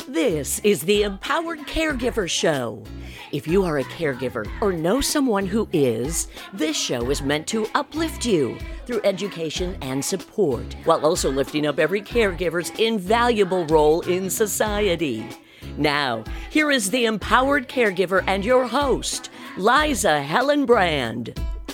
This is the Empowered Caregiver Show. If you are a caregiver or know someone who is, this show is meant to uplift you through education and support, while also lifting up every caregiver's invaluable role in society. Now, here is the Empowered Caregiver and your host, Liza Hellenbrand.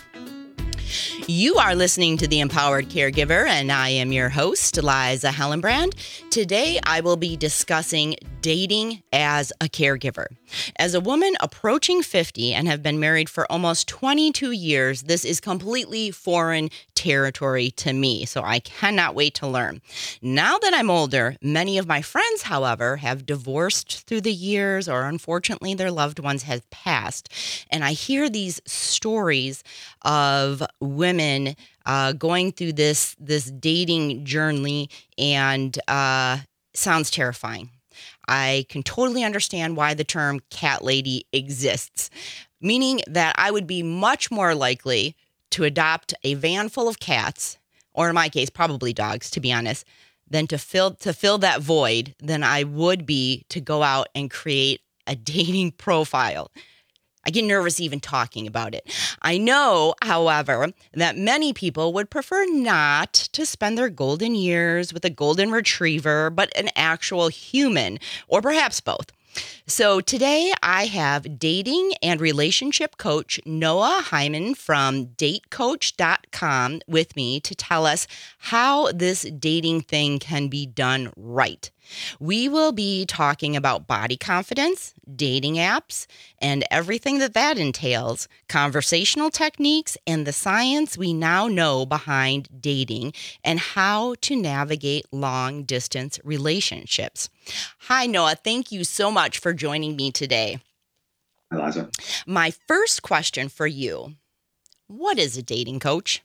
You are listening to The Empowered Caregiver, and I am your host, Liza Hellenbrand. Today, I will be discussing dating as a caregiver. As a woman approaching 50 and have been married for almost 22 years, this is completely foreign territory to me, so I cannot wait to learn. Now that I'm older, many of my friends, however, have divorced through the years, or unfortunately their loved ones have passed, and I hear these stories of women going through this dating journey, and sounds terrifying. I can totally understand why the term cat lady exists, meaning that I would be much more likely to adopt a van full of cats, or in my case, probably dogs, to be honest, than to fill that void than I would be to go out and create a dating profile. I get nervous even talking about it. I know, however, that many people would prefer not to spend their golden years with a golden retriever, but an actual human, or perhaps both. So today I have dating and relationship coach Noah Hyman from datecoach.com with me to tell us how this dating thing can be done right. We will be talking about body confidence, dating apps, and everything that entails, conversational techniques, and the science we now know behind dating and how to navigate long-distance relationships. Hi, Noah. Thank you so much for joining me today. Hi, Liza. My first question for you, what is a dating coach?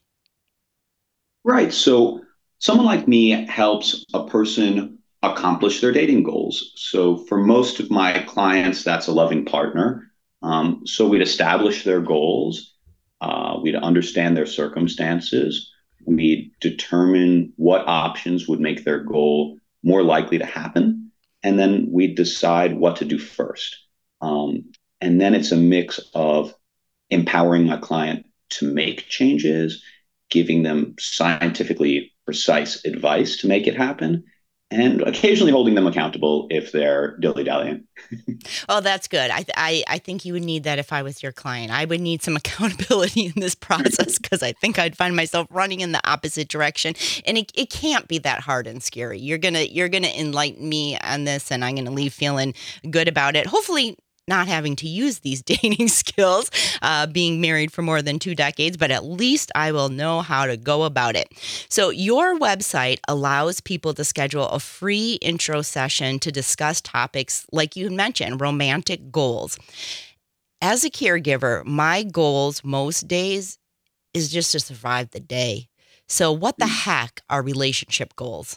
Right. So someone like me helps a person accomplish their dating goals. So for most of my clients, that's a loving partner. So we'd establish their goals. We'd understand their circumstances. We'd determine what options would make their goal more likely to happen. And then we'd decide what to do first. And then it's a mix of empowering my client to make changes, giving them scientifically precise advice to make it happen, and occasionally holding them accountable if they're dilly-dallying. Oh, that's good. I think you would need that if I was your client. I would need some accountability in this process because I think I'd find myself running in the opposite direction. And it can't be that hard and scary. You're gonna enlighten me on this, and I'm gonna leave feeling good about it. Hopefully not having to use these dating skills, being married for more than 2 decades, but at least I will know how to go about it. So your website allows people to schedule a free intro session to discuss topics like you mentioned, romantic goals. As a caregiver, my goals most days is just to survive the day. So what the heck are relationship goals?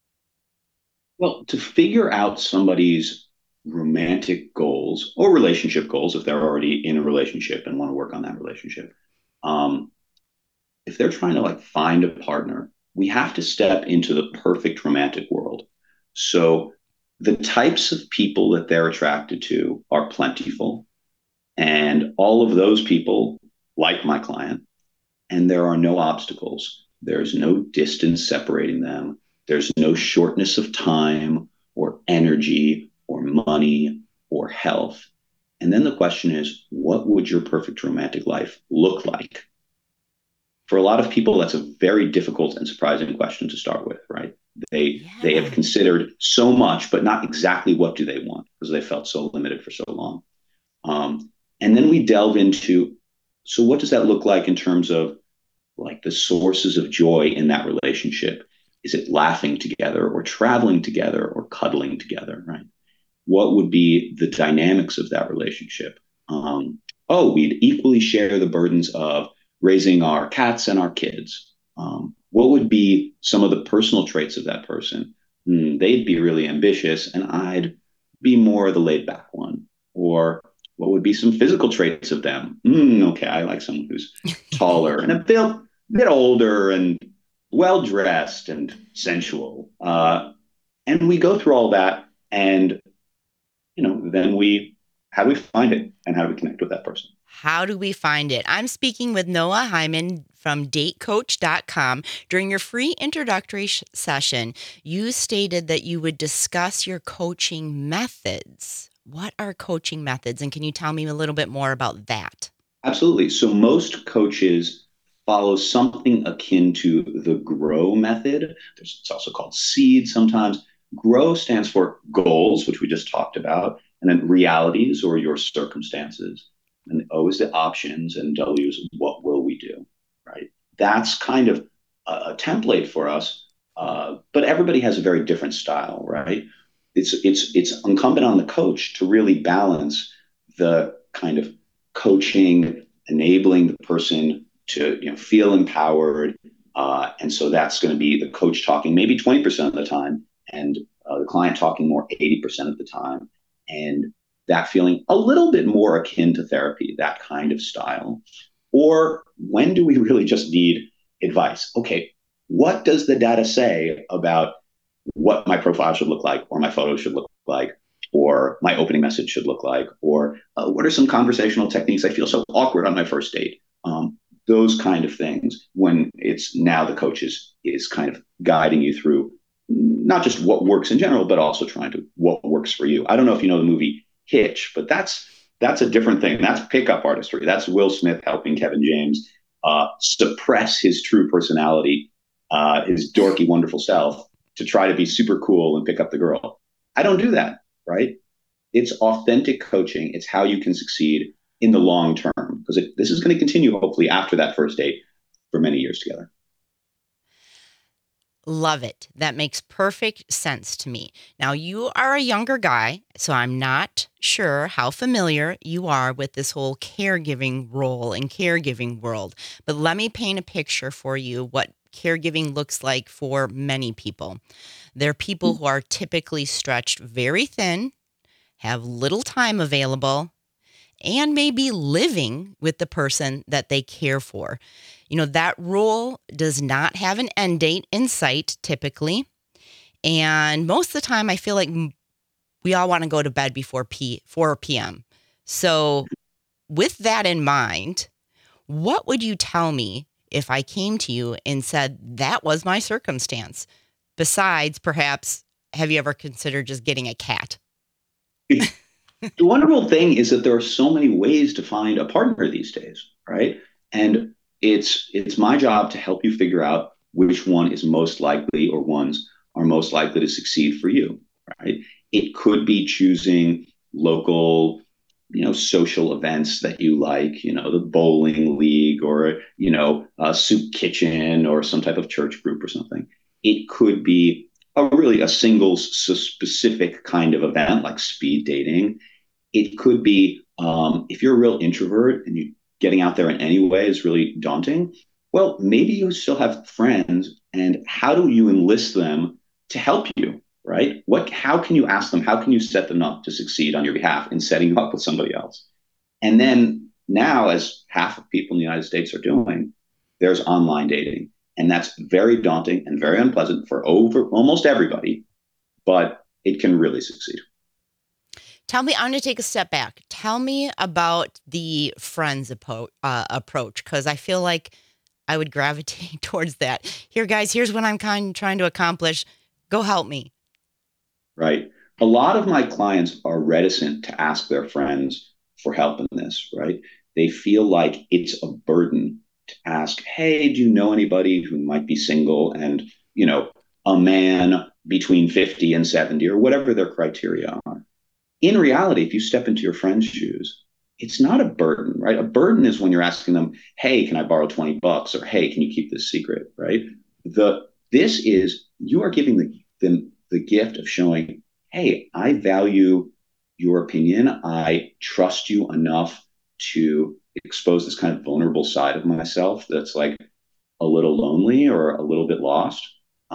Well, to figure out somebody's romantic goals or relationship goals, if they're already in a relationship and want to work on that relationship, if they're trying to find a partner, we have to step into the perfect romantic world. So the types of people that they're attracted to are plentiful, and all of those people like my client, and there are no obstacles. There's no distance separating them. There's no shortness of time or energy or money or health. And then the question is, what would your perfect romantic life look like? For a lot of people, that's a very difficult and surprising question to start with, right? They have considered so much, but not exactly what do they want, because they felt so limited for so long. And then we delve into, so what does that look like in terms of the sources of joy in that relationship? Is it laughing together or traveling together or cuddling together, right? What would be the dynamics of that relationship? We'd equally share the burdens of raising our cats and our kids. What would be some of the personal traits of that person? They'd be really ambitious, and I'd be more the laid back one. Or what would be some physical traits of them? Okay, I like someone who's taller and a bit older and well-dressed and sensual. And we go through all that, and then how do we find it and how do we connect with that person? How do we find it? I'm speaking with Noah Hyman from datecoach.com. During your free introductory session, you stated that you would discuss your coaching methods. What are coaching methods? And can you tell me a little bit more about that? Absolutely. So most coaches follow something akin to the GROW method. It's also called SEED sometimes. GROW stands for goals, which we just talked about, and then realities or your circumstances. And O is the options, and W is what will we do, right? That's kind of a template for us, but everybody has a very different style, right? It's incumbent on the coach to really balance the kind of coaching, enabling the person to feel empowered, and so that's going to be the coach talking maybe 20% of the time, and the client talking more 80% of the time, and that feeling a little bit more akin to therapy, that kind of style. Or when do we really just need advice? Okay, what does the data say about what my profile should look like, or my photos should look like, or my opening message should look like, or what are some conversational techniques? I feel so awkward on my first date. Those kind of things, when it's now the coach is kind of guiding you through not just what works in general, but also trying to what works for you. I don't know if you know the movie Hitch, but that's a different thing. That's pickup artistry. That's Will Smith helping Kevin James suppress his true personality, his dorky, wonderful self, to try to be super cool and pick up the girl. I don't do that, right? It's authentic coaching. It's how you can succeed in the long term, because this is going to continue hopefully after that first date for many years together. Love it. That makes perfect sense to me. Now, you are a younger guy, so I'm not sure how familiar you are with this whole caregiving role and caregiving world. But let me paint a picture for you what caregiving looks like for many people. They're people who are typically stretched very thin, have little time available, and maybe living with the person that they care for. That role does not have an end date in sight typically. And most of the time, I feel like we all want to go to bed before 4 p.m. So with that in mind, what would you tell me if I came to you and said that was my circumstance? Besides, perhaps, have you ever considered just getting a cat? The wonderful thing is that there are so many ways to find a partner these days, right? And it's my job to help you figure out which one is most likely, or ones are most likely to succeed for you, right? It could be choosing local, social events that you like, the bowling league, or, a soup kitchen, or some type of church group or something. It could be a single specific kind of event like speed dating. It could be, if you're a real introvert and getting out there in any way is really daunting, well, maybe you still have friends, and how do you enlist them to help you, right? How can you ask them? How can you set them up to succeed on your behalf in setting you up with somebody else? And then now, as half of people in the United States are doing, there's online dating. And that's very daunting and very unpleasant for almost everybody, but it can really succeed. Tell me, I'm going to take a step back. Tell me about the friends approach, because I feel like I would gravitate towards that. Here, guys, here's what I'm trying to accomplish. Go help me. Right. A lot of my clients are reticent to ask their friends for help in this, right? They feel like it's a burden to ask, hey, do you know anybody who might be single and, a man between 50 and 70, or whatever their criteria are. In reality, if you step into your friend's shoes, it's not a burden, right? A burden is when you're asking them, hey, can I borrow $20? Or hey, can you keep this secret, right? This is, you are giving them the gift of showing, hey, I value your opinion. I trust you enough to expose this kind of vulnerable side of myself that's like a little lonely or a little bit lost.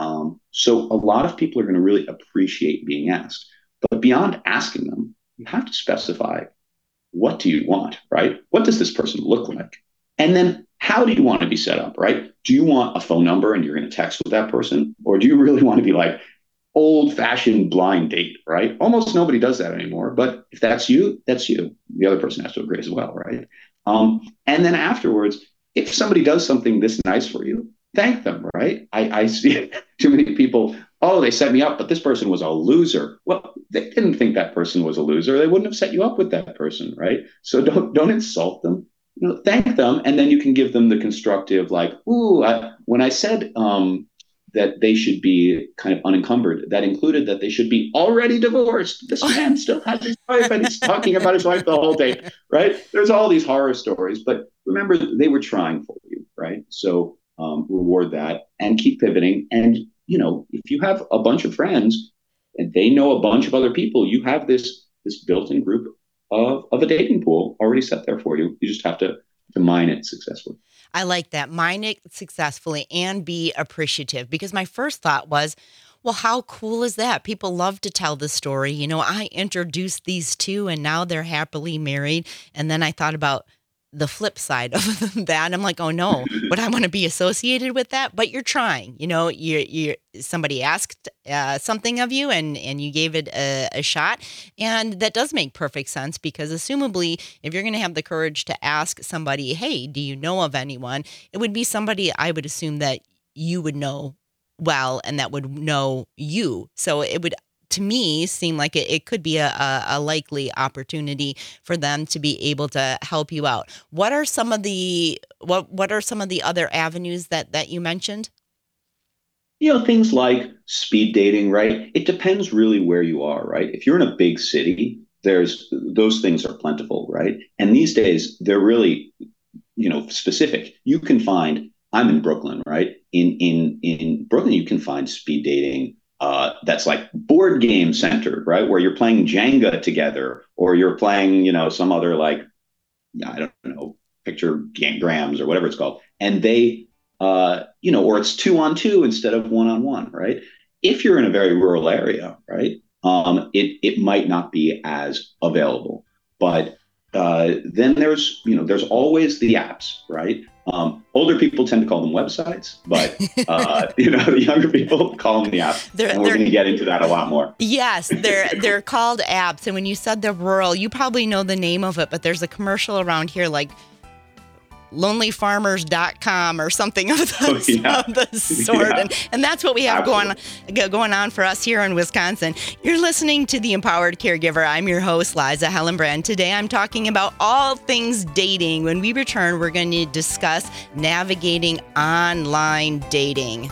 So a lot of people are going to really appreciate being asked. But beyond asking them, you have to specify, what do you want, right? What does this person look like? And then how do you want to be set up, right? Do you want a phone number and you're going to text with that person? Or do you really want to be like, old-fashioned blind date, right? Almost nobody does that anymore. But if that's you, that's you. The other person has to agree as well, right? And then afterwards, if somebody does something this nice for you, thank them, right? I see too many people, oh, they set me up, but this person was a loser. Well, they didn't think that person was a loser. They wouldn't have set you up with that person, right? So don't insult them. Thank them, and then you can give them the constructive, like, ooh, when I said that they should be kind of unencumbered, that included that they should be already divorced. This man still has his wife, and he's talking about his wife the whole day, right? There's all these horror stories, but remember, they were trying for you, right? So reward that and keep pivoting. And, if you have a bunch of friends and they know a bunch of other people, you have this built-in group of a dating pool already set there for you. You just have to mine it successfully. I like that. Mine it successfully and be appreciative, because my first thought was, well, how cool is that? People love to tell the story. I introduced these two and now they're happily married. And then I thought about the flip side of that. I'm like, oh no, would I want to be associated with that? But you're trying, you somebody asked something of you and you gave it a shot. And that does make perfect sense, because assumably, if you're going to have the courage to ask somebody, hey, do you know of anyone? It would be somebody I would assume that you would know well and that would know you. So it would, to me, seem like it could be a likely opportunity for them to be able to help you out. What are some of the what are some of the other avenues that you mentioned? Things like speed dating, right? It depends really where you are, right? If you're in a big city, those things are plentiful, right? And these days they're really, specific. You can find, I'm in Brooklyn, right? In Brooklyn, you can find speed dating that's like board game centered, right? Where you're playing Jenga together, or you're playing, some other, like, I don't know, picture game grams or whatever it's called. And they, or it's 2-on-2 instead of 1-on-1, right? If you're in a very rural area, right, it might not be as available. But then there's always the apps, right? Older people tend to call them websites, but the younger people call them the apps. And we're going to get into that a lot more. Yes, they're called apps. And when you said the rural, you probably know the name of it, but there's a commercial around here like lonelyfarmers.com or something of the sort. Yeah. And that's what we have going on for us here in Wisconsin. You're listening to The Empowered Caregiver. I'm your host, Liza Hellenbrand. Today I'm talking about all things dating. When we return, we're going to discuss navigating online dating.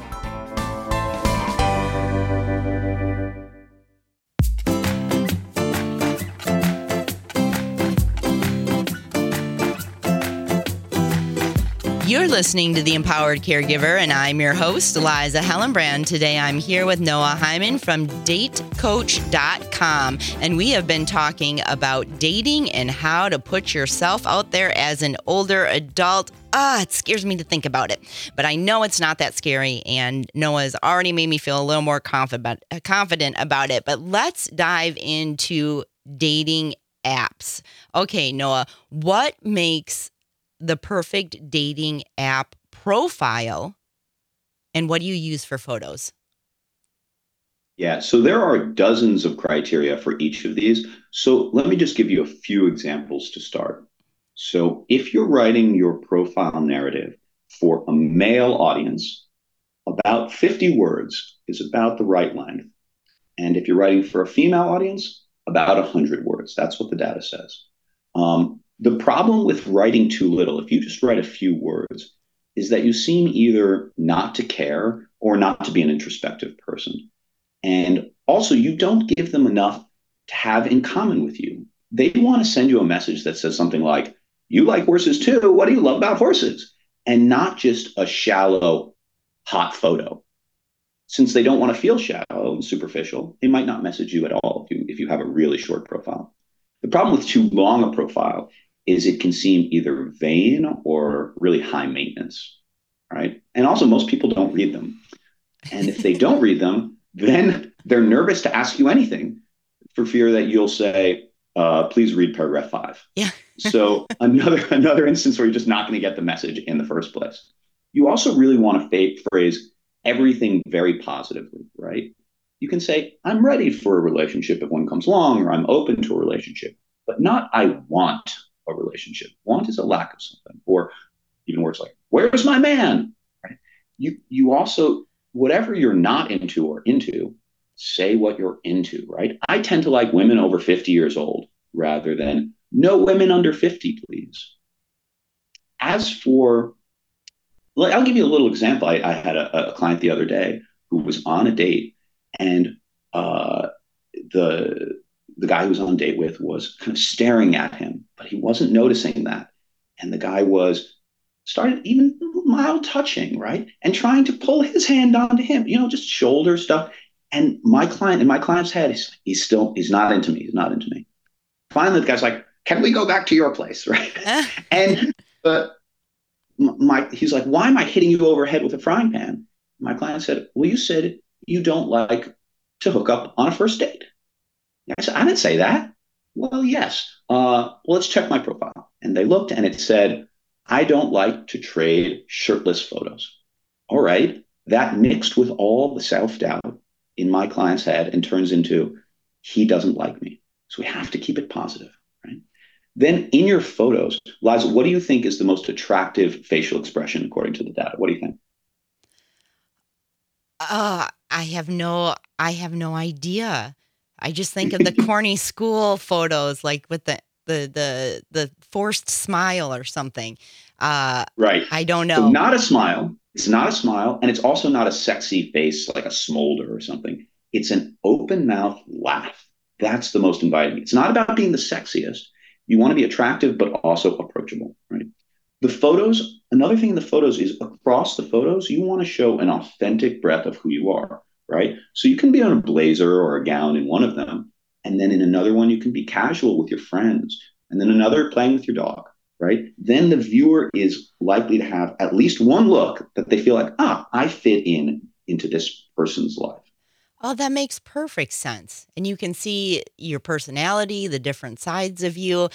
You're listening to The Empowered Caregiver, and I'm your host, Liza Hellenbrand. Today, I'm here with Noah Hyman from datecoach.com, and we have been talking about dating and how to put yourself out there as an older adult. It scares me to think about it, but I know it's not that scary, and Noah has already made me feel a little more confident about it. But let's dive into dating apps. Okay, Noah, what makes the perfect dating app profile, and what do you use for photos? Yeah, so there are dozens of criteria for each of these. So let me just give you a few examples to start. So if you're writing your profile narrative for a male audience, about 50 words is about the right length. And if you're writing for a female audience, about 100 words. That's what the data says. The problem with writing too little, if you just write a few words, is that you seem either not to care or not to be an introspective person. And also, you don't give them enough to have in common with you. They want to send you a message that says something like, you like horses too, what do you love about horses? And not just a shallow, hot photo. Since they don't want to feel shallow and superficial, they might not message you at all if you have a really short profile. The problem with too long a profile is it can seem either vain or really high maintenance, right? And also, most people don't read them. And if they don't read them, then they're nervous to ask you anything for fear that you'll say, please read paragraph 5. Yeah. So another instance where you're just not going to get the message in the first place. You also really want to phrase everything very positively, right? You can say, I'm ready for a relationship if one comes along, or I'm open to a relationship, but not I want a relationship. Want is a lack of something, or even worse, like, where's my man? Right? You also, whatever you're not into or into, say what you're into, right? I tend to like women over 50 years old rather than no women under 50, please. As for, I'll give you a little example. I had a client the other day who was on a date, and the the guy who was on a date with was kind of staring at him, but he wasn't noticing that. And the guy was started even mild touching, right? And trying to pull his hand onto him, just shoulder stuff. And my client, in my client's head, he's not into me. He's not into me. Finally, the guy's like, can we go back to your place, right? And he's like, why am I hitting you overhead with a frying pan? My client said, well, you said you don't like to hook up on a first date. I said, I didn't say that. Well, yes. Well, let's check my profile. And they looked, and it said, I don't like to trade shirtless photos. All right. That mixed with all the self-doubt in my client's head and turns into, he doesn't like me. So we have to keep it positive, right? Then in your photos, Liza, what do you think is the most attractive facial expression according to the data? What do you think? I have no idea. I just think of the corny school photos, like with the forced smile or something. Right. I don't know. So not a smile. It's not a smile, and it's also not a sexy face like a smolder or something. It's an open mouth laugh. That's the most inviting. It's not about being the sexiest. You want to be attractive, but also approachable, right? The photos, another thing in the photos is across the photos, you want to show an authentic breadth of who you are, right? So you can be on a blazer or a gown in one of them, and then in another one, you can be casual with your friends, and then another playing with your dog, right? Then the viewer is likely to have at least one look that they feel like, I fit into this person's life. Oh, that makes perfect sense. And you can see your personality, the different sides of you.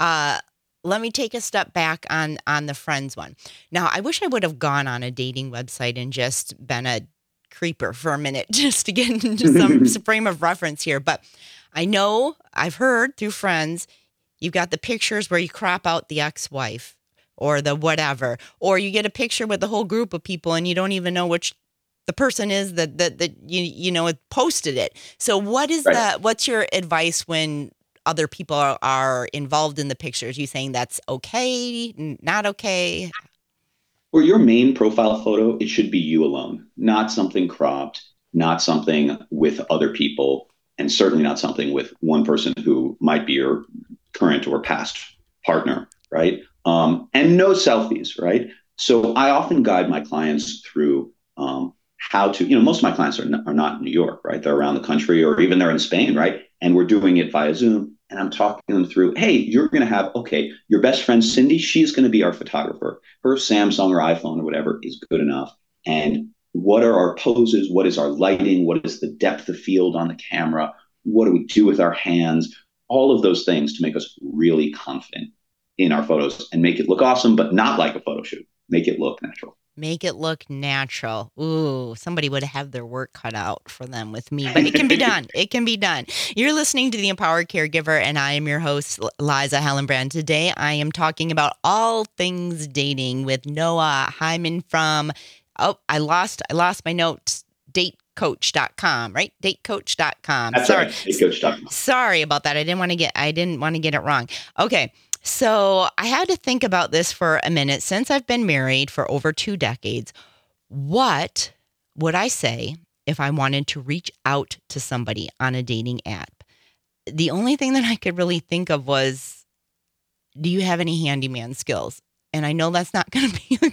Let me take a step back on the friends one. Now, I wish I would have gone on a dating website and just been a creeper for a minute just to get into some frame of reference here. But I know I've heard through friends, you've got the pictures where you crop out the ex-wife or the whatever, or you get a picture with the whole group of people and you don't even know which the person is that you posted it. So what's your advice when other people are involved in the pictures? You saying that's okay, not okay? For your main profile photo, it should be you alone, not something cropped, not something with other people, and certainly not something with one person who might be your current or past partner, right? And no selfies, right? So I often guide my clients through how to, most of my clients are not in New York, right? They're around the country, or even they're in Spain, right? And we're doing it via Zoom. And I'm talking them through, hey, you're going to have, your best friend, Cindy, she's going to be our photographer. Her Samsung or iPhone or whatever is good enough. And what are our poses? What is our lighting? What is the depth of field on the camera? What do we do with our hands? All of those things to make us really confident in our photos and make it look awesome, but not like a photo shoot. Make it look natural. Make it look natural. Ooh, somebody would have their work cut out for them with me, but it can be done. It can be done. You're listening to The Empowered Caregiver, and I am your host, Liza Hallenbrand. Today, I am talking about all things dating with Noah Hyman from, I lost my notes, datecoach.com, right? Datecoach.com. That's sorry. Right. Datecoach.com. Sorry about that. I didn't want to get it wrong. Okay. So I had to think about this for a minute. Since I've been married for over 2 decades, what would I say if I wanted to reach out to somebody on a dating app? The only thing that I could really think of was, do you have any handyman skills? And I know that's not going to be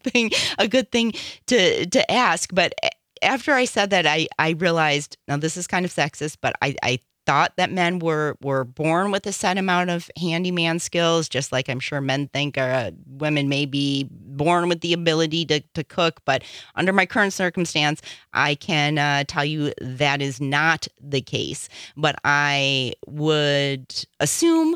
a good thing to ask. But after I said that, I realized, now this is kind of sexist, but I thought that men were born with a set amount of handyman skills, just like I'm sure men think women may be born with the ability to cook. But under my current circumstance, I can tell you that is not the case. But I would assume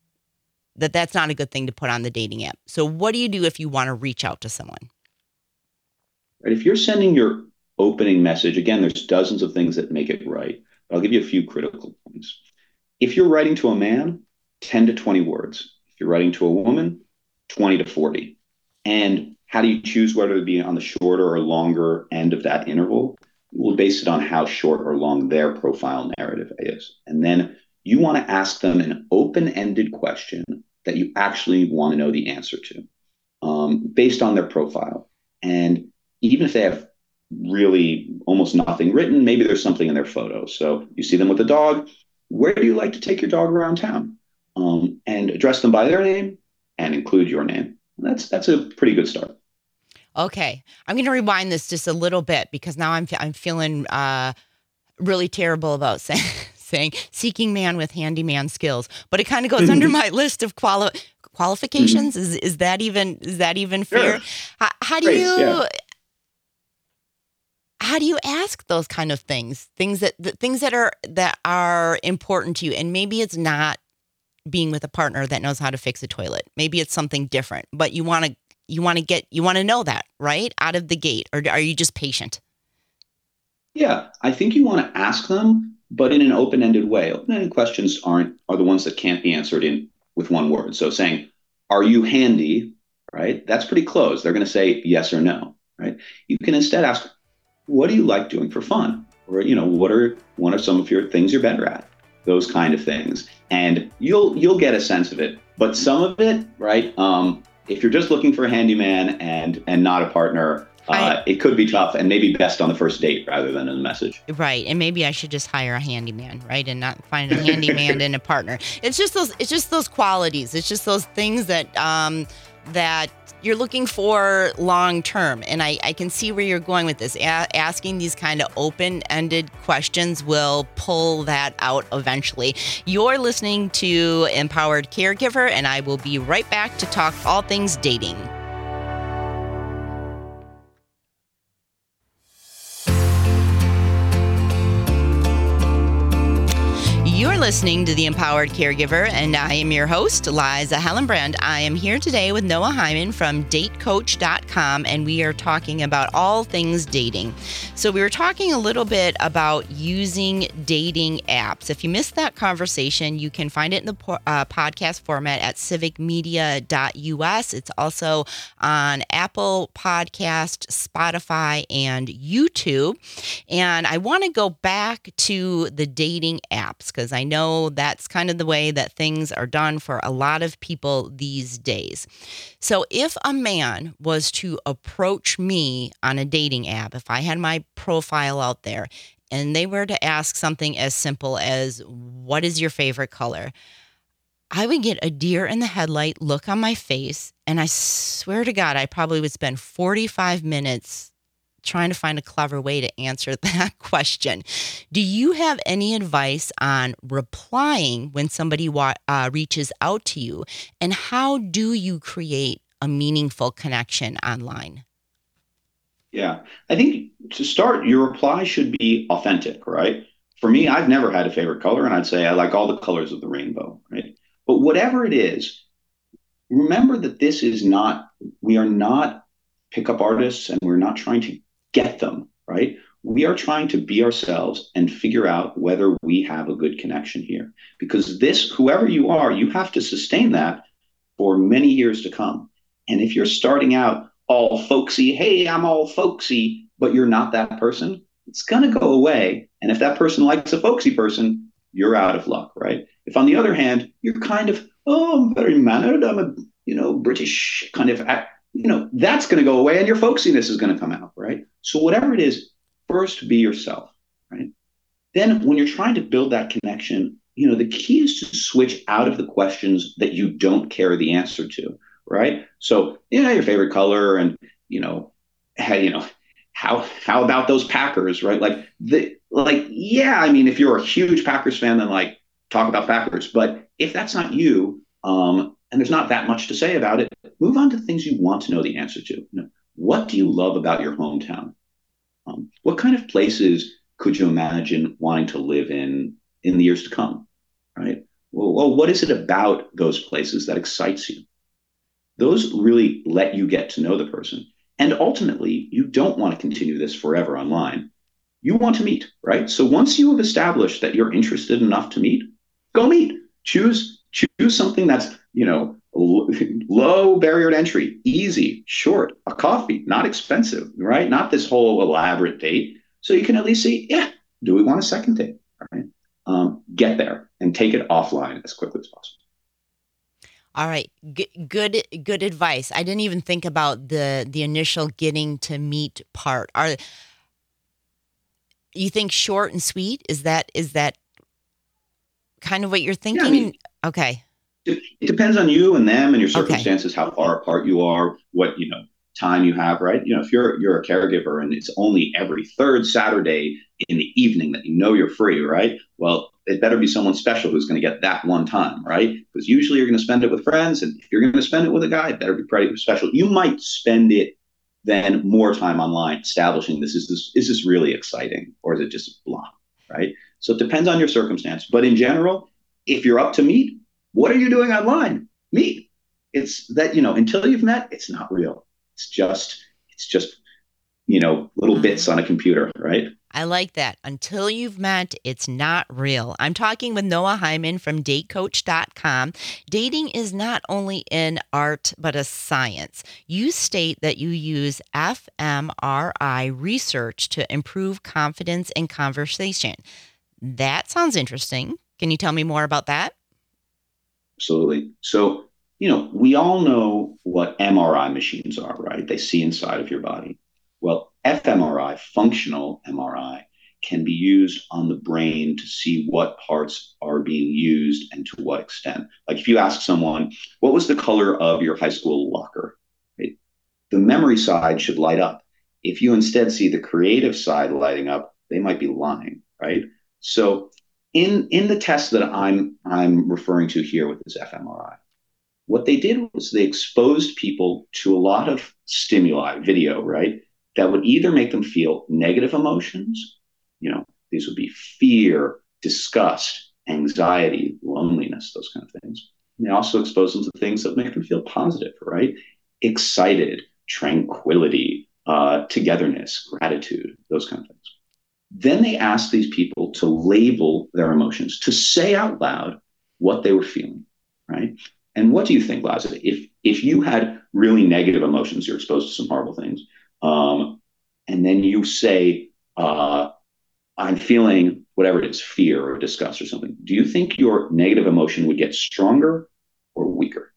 that that's not a good thing to put on the dating app. So what do you do if you want to reach out to someone? Right. If you're sending your opening message, again, there's dozens of things that make it right. But I'll give you a few critical points. If you're writing to a man, 10 to 20 words. If you're writing to a woman, 20 to 40. And how do you choose whether to be on the shorter or longer end of that interval? We'll base it on how short or long their profile narrative is. And then you want to ask them an open-ended question that you actually want to know the answer to, based on their profile. And even if they have really almost nothing written, maybe there's something in their photos. So you see them with a dog. Where do you like to take your dog around town? And address them by their name and include your name. That's a pretty good start. Okay, I'm going to rewind this just a little bit because now I'm feeling really terrible about saying seeking man with handyman skills, but it kind of goes under my list of qualifications. Is that even fair? Sure. How do you? How do you ask those kind of things? Things that are important to you, and maybe it's not being with a partner that knows how to fix a toilet. Maybe it's something different, but you want to know that right out of the gate, or are you just patient? Yeah, I think you want to ask them, but in an open-ended way. Open-ended questions are the ones that can't be answered with one word. So saying, "Are you handy?" Right? That's pretty close. They're going to say yes or no. Right? You can instead ask, "What do you like doing for fun?" Or what are one of some of your things you're better at? Those kind of things, and you'll get a sense of it. But some of it, right? If you're just looking for a handyman and not a partner, it could be tough, and maybe best on the first date rather than in the message. Right, and maybe I should just hire a handyman, right, and not find a handyman and a partner. It's just those qualities. It's just those things that that you're looking for long term. And I can see where you're going with this. Asking these kind of open-ended questions will pull that out eventually. You're listening to Empowered Caregiver, and I will be right back to talk all things dating. You're listening to The Empowered Caregiver, and I am your host, Liza Hellenbrand. I am here today with Noah Hyman from datecoach.com, and we are talking about all things dating. So we were talking a little bit about using dating apps. If you missed that conversation, you can find it in the podcast format at civicmedia.us. It's also on Apple Podcast, Spotify, and YouTube. And I want to go back to the dating apps because I know that's kind of the way that things are done for a lot of people these days. So if a man was to approach me on a dating app, if I had my profile out there and they were to ask something as simple as, what is your favorite color? I would get a deer in the headlight look on my face, and I swear to God, I probably would spend 45 minutes trying to find a clever way to answer that question. Do you have any advice on replying when somebody reaches out to you? And how do you create a meaningful connection online? Yeah, I think to start, your reply should be authentic, right? For me, I've never had a favorite color, and I'd say I like all the colors of the rainbow, right? But whatever it is, remember that we are not pickup artists, and we're not trying to get them, right? We are trying to be ourselves and figure out whether we have a good connection here. Because whoever you are, you have to sustain that for many years to come. And if you're starting out all folksy, hey, I'm all folksy, but you're not that person, it's going to go away. And if that person likes a folksy person, you're out of luck, right? If on the other hand, you're kind of, I'm very mannered, I'm a, British kind of that's going to go away and your folksiness is going to come out, right? So whatever it is, first be yourself, right? Then when you're trying to build that connection, the key is to switch out of the questions that you don't care the answer to, right? So, your favorite color and, how about those Packers, right? If you're a huge Packers fan, then talk about Packers. But if that's not you, and there's not that much to say about it, move on to things you want to know the answer to. What do you love about your hometown? What kind of places could you imagine wanting to live in the years to come, right? Well, what is it about those places that excites you? Those really let you get to know the person. And ultimately, you don't want to continue this forever online. You want to meet, right? So once you have established that you're interested enough to meet, go meet. Choose something that's, low barrier to entry, easy, short, a coffee, not expensive, right? Not this whole elaborate date. So you can at least see, yeah, do we want a second date? Right? Get there and take it offline as quickly as possible. All right. Good advice. I didn't even think about the initial getting to meet part. You think short and sweet? Is that kind of what you're thinking? Yeah, I mean, okay. It depends on you and them and your circumstances, how far apart you are, what, time you have, right? If you're a caregiver and it's only every third Saturday in the evening that you're free, right? Well, it better be someone special who's going to get that one time, right? Because usually you're going to spend it with friends, and if you're going to spend it with a guy, it better be pretty special. You might spend it then more time online establishing is this really exciting, or is it just blah, right? So it depends on your circumstance. But in general, if you're up to meet, what are you doing online? Meet. It's that, until you've met, it's not real. It's just little bits on a computer, right? I like that. Until you've met, it's not real. I'm talking with Noah Hyman from datecoach.com. Dating is not only an art, but a science. You state that you use fMRI research to improve confidence and conversation. That sounds interesting. Can you tell me more about that? Absolutely. So, we all know what MRI machines are, right? They see inside of your body. Well, fMRI, functional MRI, can be used on the brain to see what parts are being used and to what extent. Like if you ask someone, what was the color of your high school locker? Right? The memory side should light up. If you instead see the creative side lighting up, they might be lying, right? So in the test that I'm referring to here with this fMRI, what they did was they exposed people to a lot of stimuli, video, right? That would either make them feel negative emotions, these would be fear, disgust, anxiety, loneliness, those kind of things. And they also expose them to things that make them feel positive, right? Excited, tranquility, togetherness, gratitude, those kind of things. Then they asked these people to label their emotions, to say out loud what they were feeling, right? And what do you think, Liza? If you had really negative emotions, you're exposed to some horrible things, and then you say, I'm feeling whatever it is, fear or disgust or something, do you think your negative emotion would get stronger or weaker?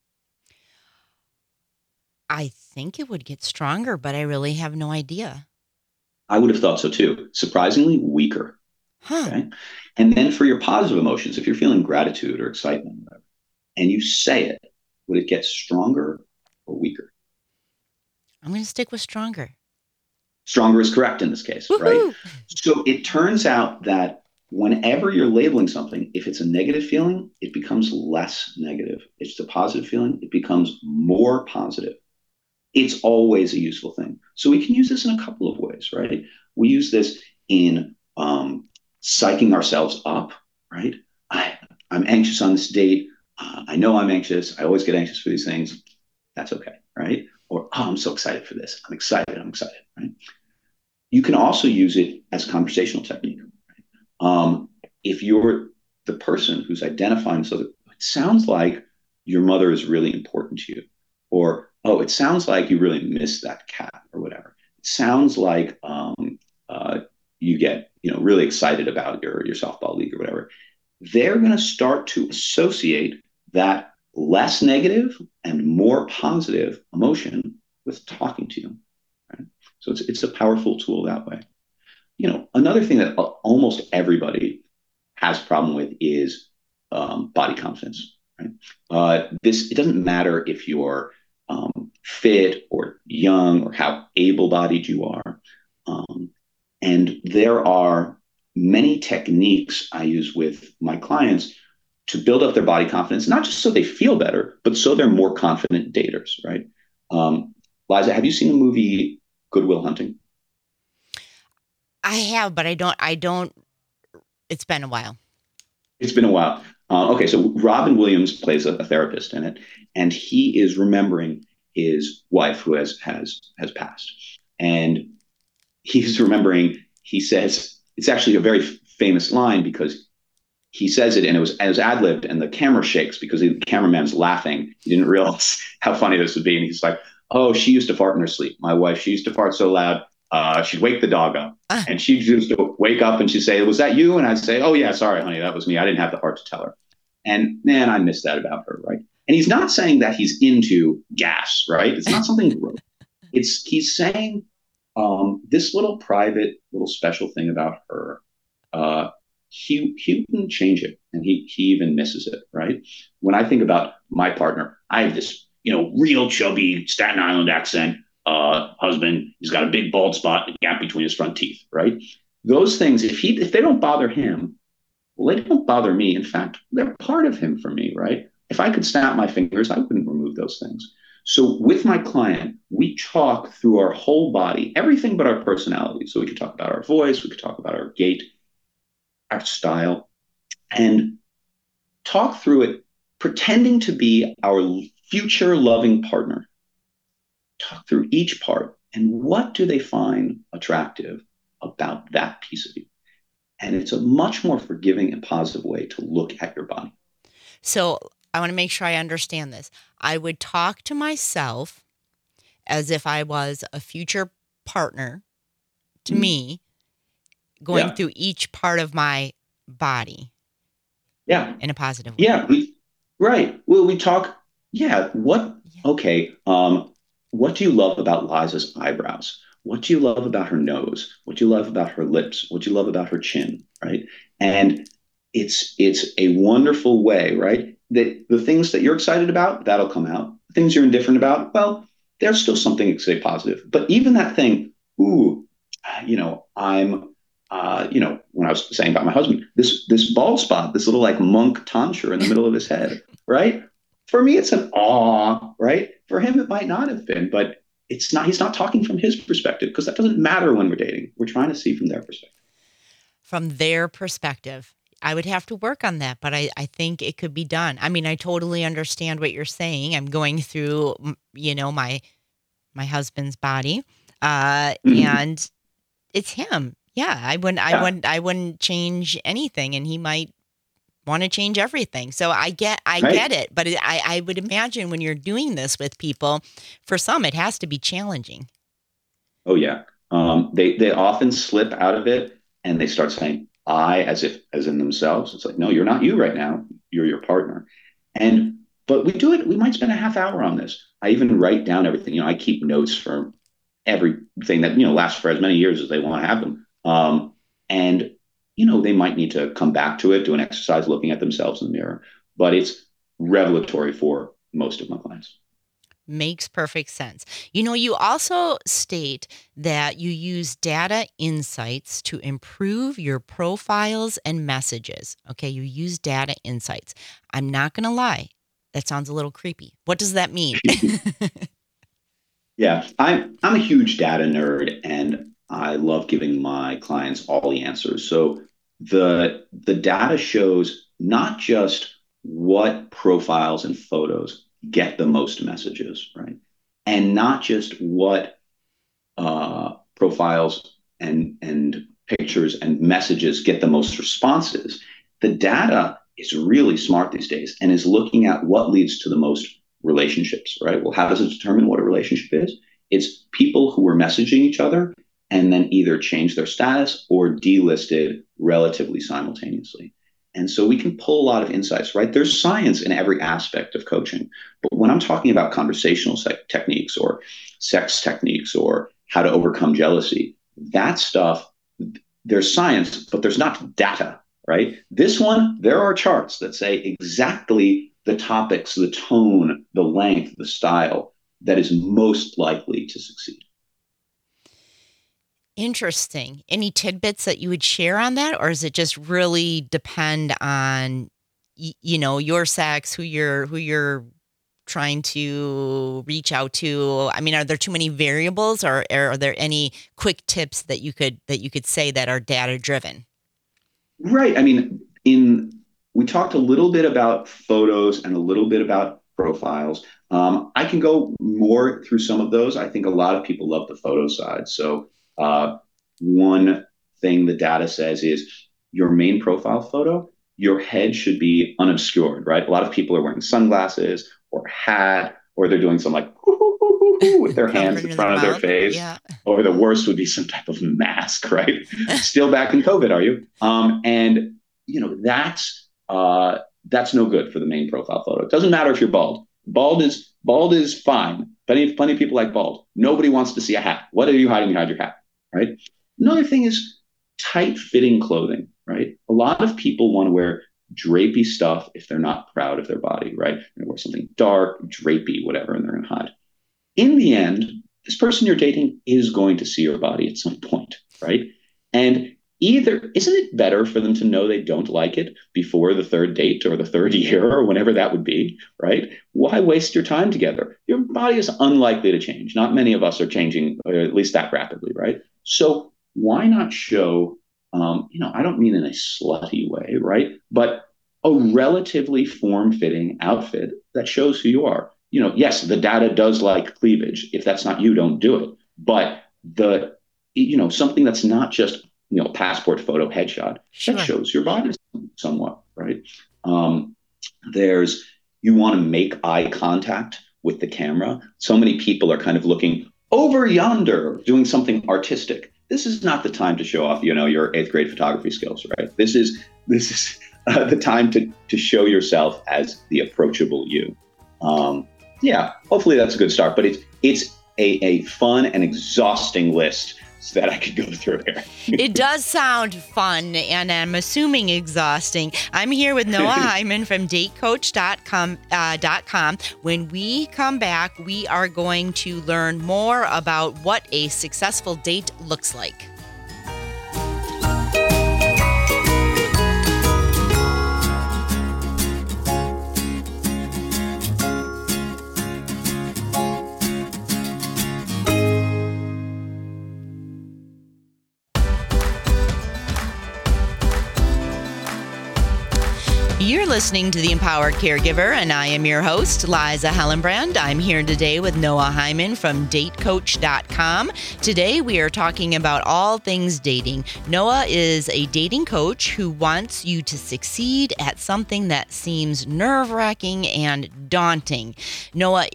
I think it would get stronger, but I really have no idea. I would have thought so too. Surprisingly, weaker. Huh. Okay? And then for your positive emotions, if you're feeling gratitude or excitement, or whatever, and you say it, would it get stronger or weaker? I'm going to stick with stronger. Stronger is correct in this case, Woo-hoo! Right? So it turns out that whenever you're labeling something, if it's a negative feeling, it becomes less negative. If it's a positive feeling, it becomes more positive. It's always a useful thing. So we can use this in a couple of ways, right? We use this in psyching ourselves up, right? I'm anxious on this date. I know I'm anxious. I always get anxious for these things. That's okay, right? Or, I'm so excited for this. I'm excited, right? You can also use it as conversational technique. Right? If you're the person who's identifying, so that it sounds like your mother is really important to you, or, oh, it sounds like you really miss that cat or whatever. It sounds like you get really excited about your softball league or whatever. They're going to start to associate that less negative and more positive emotion with talking to you. Right? So it's a powerful tool that way. Another thing that almost everybody has a problem with is body confidence. Right? It doesn't matter if you're fit or young or how able-bodied you are. And there are many techniques I use with my clients to build up their body confidence, not just so they feel better, but so they're more confident daters, right? Liza, have you seen the movie Good Will Hunting? I have, but I don't, it's been a while. It's been a while. Okay, so Robin Williams plays a therapist in it, and he is remembering his wife who has passed. And he's remembering, he says, it's actually a very famous line because he says it and it was ad-libbed and the camera shakes because the cameraman's laughing. He didn't realize how funny this would be. And he's like, oh, she used to fart in her sleep. My wife, she used to fart so loud, she'd wake the dog up. And she used to wake up and she'd say, was that you? And I'd say, oh yeah, sorry, honey, that was me. I didn't have the heart to tell her. And man, I miss that about her, right? And he's not saying that he's into gas, right? It's not something gross. He's saying this little private, little special thing about her, he wouldn't change it, and he even misses it, right? When I think about my partner, I have this, real chubby Staten Island accent husband. He's got a big bald spot, a gap between his front teeth, right? Those things, if they don't bother him, well, they don't bother me. In fact, they're part of him for me, right? If I could snap my fingers, I wouldn't remove those things. So with my client, we talk through our whole body, everything but our personality. So we could talk about our voice, we could talk about our gait, our style, and talk through it, pretending to be our future loving partner. Talk through each part and what do they find attractive about that piece of you. And it's a much more forgiving and positive way to look at your body. So I want to make sure I understand this. I would talk to myself as if I was a future partner to me, going through each part of my body. Yeah. In a positive way. Yeah. Right. Well, we talk. Yeah. Okay. What do you love about Liza's eyebrows? What do you love about her nose? What do you love about her lips? What do you love about her chin? Right. And it's a wonderful way, right? That the things that you're excited about, that'll come out. The things you're indifferent about, well, there's still something to say positive. But even that thing, when I was saying about my husband, this bald spot, this little like monk tonsure in the middle of his head, right? For me, it's an awe, right? For him, it might not have been, but it's not. He's not talking from his perspective because that doesn't matter when we're dating. We're trying to see from their perspective. From their perspective. I would have to work on that, but I think it could be done. I mean, I totally understand what you're saying. I'm going through, my husband's body, and it's him. Yeah, I wouldn't change anything, and he might want to change everything. So I get it, but I would imagine when you're doing this with people, for some it has to be challenging. Oh yeah, they often slip out of it, and they start saying I as in themselves. It's like, no, you're not you right now. You're your partner, but we do it. We might spend a half hour on this. I even write down everything. I keep notes for everything that lasts for as many years as they want to have them. And they might need to come back to it, do an exercise looking at themselves in the mirror, but it's revelatory for most of my clients. Makes perfect sense. You also state that you use data insights to improve your profiles and messages. Okay, you use data insights. I'm not going to lie. That sounds a little creepy. What does that mean? Yeah, I'm a huge data nerd, and I love giving my clients all the answers. So the data shows not just what profiles and photos get the most messages, right? And not just what profiles and pictures and messages get the most responses. The data is really smart these days and is looking at what leads to the most relationships, right? Well, how does it determine what a relationship is? It's people who are messaging each other and then either change their status or delisted relatively simultaneously. And so we can pull a lot of insights, right? There's science in every aspect of coaching. But when I'm talking about conversational techniques or sex techniques or how to overcome jealousy, that stuff, there's science, but there's not data, right? This one, there are charts that say exactly the topics, the tone, the length, the style that is most likely to succeed. Interesting. Any tidbits that you would share on that? Or does it just really depend on, your sex, who you're trying to reach out to? I mean, are there too many variables, or are there any quick tips that you could say that are data driven? Right. I mean, we talked a little bit about photos and a little bit about profiles. I can go more through some of those. I think a lot of people love the photo side. So one thing the data says is your main profile photo, your head should be unobscured, right? A lot of people are wearing sunglasses or a hat, or they're doing some like with their hands in front of their face. Yeah. Or the worst would be some type of mask, right? Still back in COVID, are you? And that's no good for the main profile photo. It doesn't matter if you're bald. Bald is fine. Plenty of people like bald. Nobody wants to see a hat. What are you hiding behind your hat, right? Another thing is tight fitting clothing, right? A lot of people want to wear drapey stuff if they're not proud of their body, right? They're going to wear something dark, drapey, whatever, and they're going to hide. In the end, this person you're dating is going to see your body at some point, right? And either, isn't it better for them to know they don't like it before the third date or the third year or whenever that would be, right? Why waste your time together? Your body is unlikely to change. Not many of us are changing, or at least that rapidly, right? So why not show, I don't mean in a slutty way, right? But a relatively form-fitting outfit that shows who you are. Yes, the data does like cleavage. If that's not you, don't do it. But something that's not just, passport photo headshot, that shows your body somewhat, right? You want to make eye contact with the camera. So many people are kind of looking over yonder, doing something artistic. This is not the time to show off, your 8th grade photography skills, right? This is the time to show yourself as the approachable you. Hopefully that's a good start, but it's a fun and exhausting list that I could go through here. It does sound fun, and I'm assuming exhausting. I'm here with Noah Hyman from datecoach.com. When we come back, we are going to learn more about what a successful date looks like. You're listening to The Empowered Caregiver, and I am your host, Liza Hellenbrand. I'm here today with Noah Hyman from datecoach.com. Today, we are talking about all things dating. Noah is a dating coach who wants you to succeed at something that seems nerve-wracking and daunting. Noah,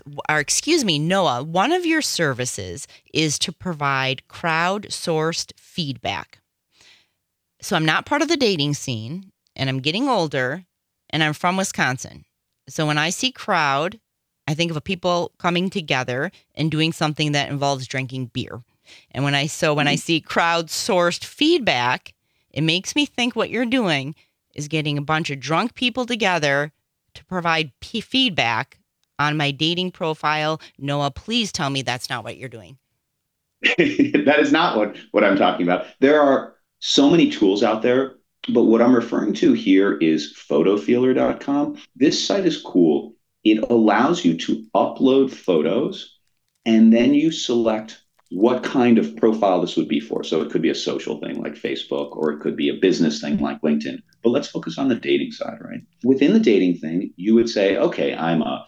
one of your services is to provide crowd-sourced feedback. So I'm not part of the dating scene, and I'm getting older, and I'm from Wisconsin. So when I see crowd, I think of people coming together and doing something that involves drinking beer. And when I see crowd-sourced feedback, it makes me think what you're doing is getting a bunch of drunk people together to provide feedback on my dating profile. Noah, please tell me that's not what you're doing. That is not what I'm talking about. There are so many tools out there. But what I'm referring to here is photofeeler.com. This site is cool. It allows you to upload photos, and then you select what kind of profile this would be for. So it could be a social thing like Facebook, or it could be a business thing like LinkedIn. But let's focus on the dating side, right? Within the dating thing, you would say, okay, I'm a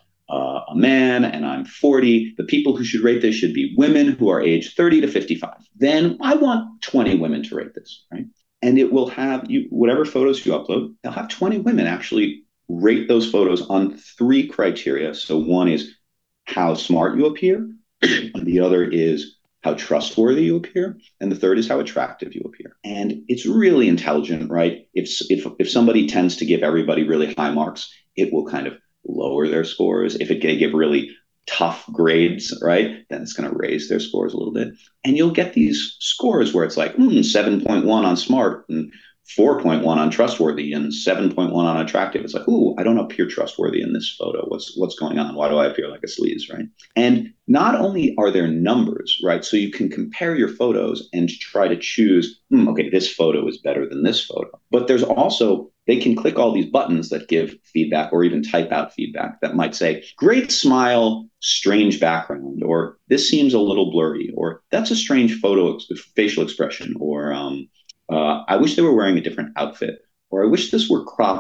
man and I'm 40. The people who should rate this should be women who are aged 30 to 55. Then I want 20 women to rate this, right? And it will have whatever photos you upload, they'll have 20 women actually rate those photos on 3 criteria. So one is how smart you appear. And the other is how trustworthy you appear. And the third is how attractive you appear. And it's really intelligent, right? If somebody tends to give everybody really high marks, it will kind of lower their scores. If they give really tough grades, right, then it's going to raise their scores a little bit. And you'll get these scores where it's like 7.1 on smart and 4.1 on trustworthy and 7.1 on attractive. It's like, I don't appear trustworthy in this photo. What's going on? Why do I appear like a sleaze, right? And not only are there numbers, right? So you can compare your photos and try to choose, okay, this photo is better than this photo. But there's also, they can click all these buttons that give feedback or even type out feedback that might say, great smile, strange background, or this seems a little blurry, or that's a strange facial expression, or I wish they were wearing a different outfit, or I wish this were cropped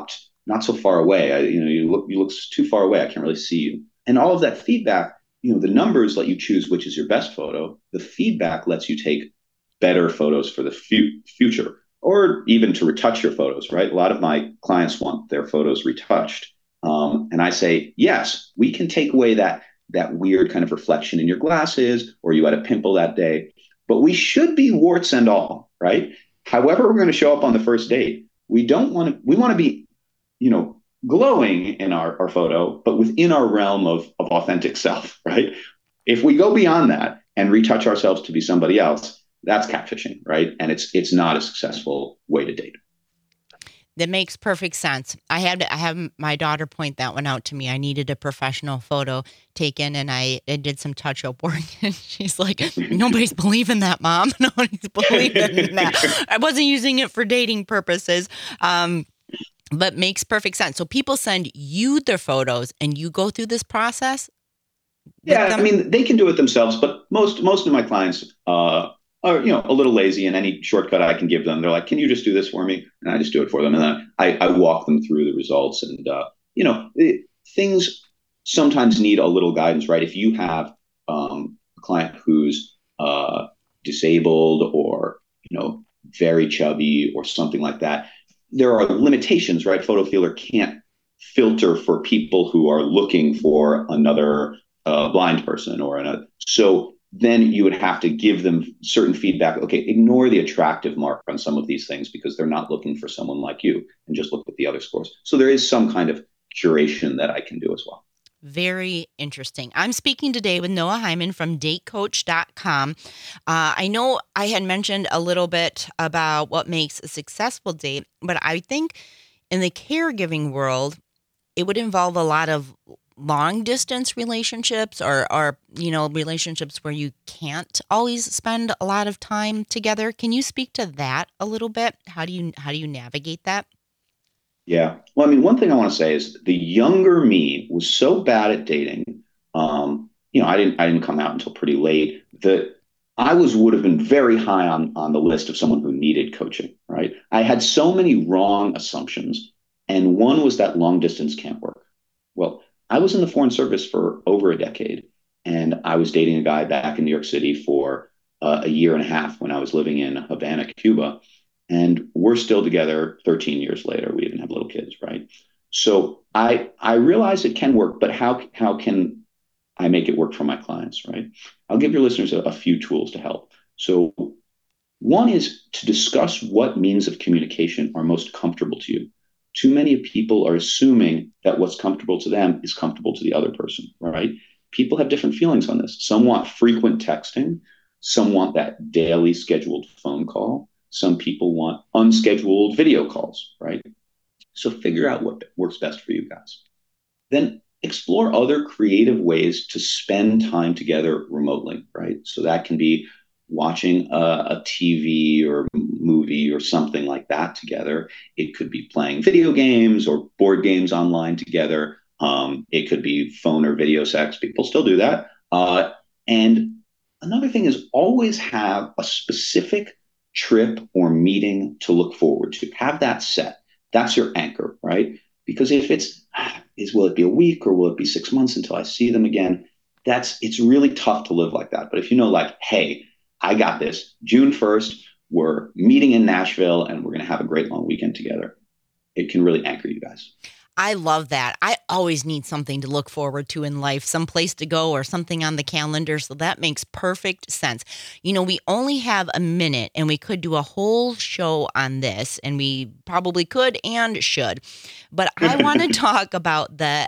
not so far away. You look too far away. I can't really see you. And all of that feedback, the numbers let you choose which is your best photo. The feedback lets you take better photos for the future, or even to retouch your photos, right? A lot of my clients want their photos retouched. And I say, yes, we can take away that weird kind of reflection in your glasses, or you had a pimple that day, but we should be warts and all, right? However, we're going to show up on the first date. We want to be, glowing in our photo, but within our realm of authentic self, right? If we go beyond that and retouch ourselves to be somebody else, that's catfishing, right? And it's not a successful way to date. That makes perfect sense. I have my daughter point that one out to me. I needed a professional photo taken, and I did some touch-up work. And she's like, "Nobody's believing that, Mom. Nobody's believing that." I wasn't using it for dating purposes, but makes perfect sense. So people send you their photos, and you go through this process. Yeah, I mean, they can do it themselves, but most of my clients are a little lazy, and any shortcut I can give them, they're like, "Can you just do this for me?" And I just do it for them, and then I walk them through the results. And things sometimes need a little guidance, right? If you have a client who's disabled, or very chubby, or something like that, there are limitations, right? PhotoFeeler can't filter for people who are looking for another blind person or another. So then you would have to give them certain feedback. Okay, ignore the attractive mark on some of these things because they're not looking for someone like you, and just look at the other scores. So there is some kind of curation that I can do as well. Very interesting. I'm speaking today with Noah Hyman from datecoach.com. I know I had mentioned a little bit about what makes a successful date, but I think in the caregiving world, it would involve a lot of long distance relationships, or relationships where you can't always spend a lot of time together. Can you speak to that a little bit? How do you navigate that? Yeah. Well, I mean, one thing I want to say is the younger me was so bad at dating. I didn't come out until pretty late, that I would have been very high on the list of someone who needed coaching, right? I had so many wrong assumptions, and one was that long distance can't work. Well, I was in the Foreign Service for over a decade, and I was dating a guy back in New York City for a year and a half when I was living in Havana, Cuba. And we're still together 13 years later. We even have little kids, right? So I realize it can work, but how can I make it work for my clients, right? I'll give your listeners a few tools to help. So one is to discuss what means of communication are most comfortable to you. Too many people are assuming that what's comfortable to them is comfortable to the other person, right? People have different feelings on this. Some want frequent texting. Some want that daily scheduled phone call. Some people want unscheduled video calls, right? So figure out what works best for you guys. Then explore other creative ways to spend time together remotely, right? So that can be watching a TV or movie or something like that together. It could be playing video games or board games online together. It could be phone or video sex. People still do that. And another thing is always have a specific trip or meeting to look forward to. Have that set. That's your anchor, right? Because if will it be a week or will it be 6 months until I see them again? It's really tough to live like that. But if you know, like, hey, I got this. June 1st, we're meeting in Nashville and we're going to have a great long weekend together. It can really anchor you guys. I love that. I always need something to look forward to in life, some place to go or something on the calendar. So that makes perfect sense. We only have a minute and we could do a whole show on this, and we probably could and should. But I want to talk about the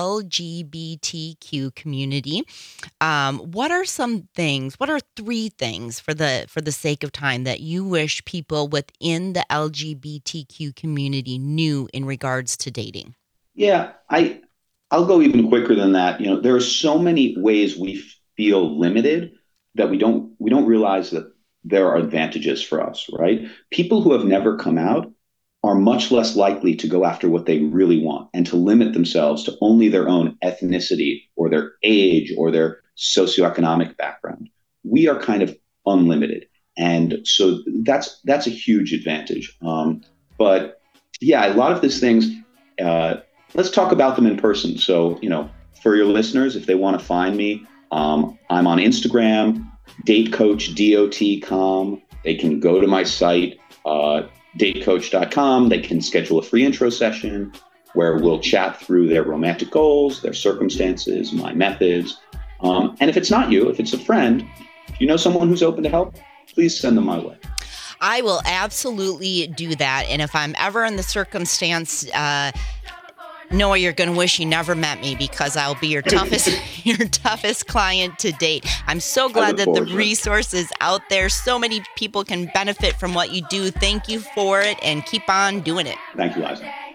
LGBTQ community. What are three things for the sake of time that you wish people within the LGBTQ community knew in regards to dating? Yeah, I'll go even quicker than that. There are so many ways we feel limited that we don't realize that there are advantages for us, right? People who have never come out are much less likely to go after what they really want and to limit themselves to only their own ethnicity or their age or their socioeconomic background. We are kind of unlimited. And so that's a huge advantage. But yeah, a lot of these things, let's talk about them in person. So, for your listeners, if they want to find me, I'm on Instagram, datecoach.com. They can go to my site, datecoach.com. They can schedule a free intro session where we'll chat through their romantic goals, their circumstances, my methods. And if it's not you, if it's a friend, if you know someone who's open to help, please send them my way. I will absolutely do that. And if I'm ever in the circumstance, Noah, you're going to wish you never met me, because I'll be your toughest client to date. I'm so glad that the resources out there, so many people can benefit from what you do. Thank you for it, and keep on doing it. Thank you, Liza.